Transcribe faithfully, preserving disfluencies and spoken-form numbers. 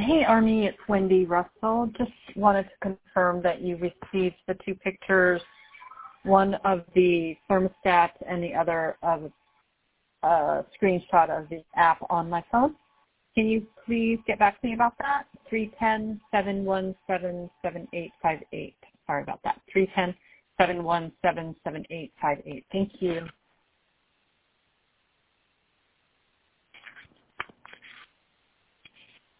Hey, Army, it's Wendy Russell. Just wanted to confirm that you received the two pictures, one of the thermostat and the other of a screenshot of the app on my phone. Can you please get back to me about that? three one zero, seven one seven, seven eight five eight. Sorry about that. three one zero, seven one seven, seven eight five eight. Thank you.